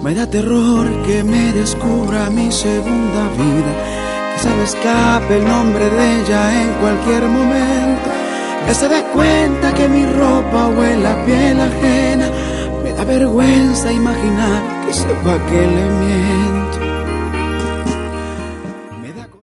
Me da terror que me descubra mi segunda vida, que se me escape el nombre de ella en cualquier momento, que se dé cuenta que mi ropa huele a piel ajena. Me da vergüenza imaginar que sepa que le miento.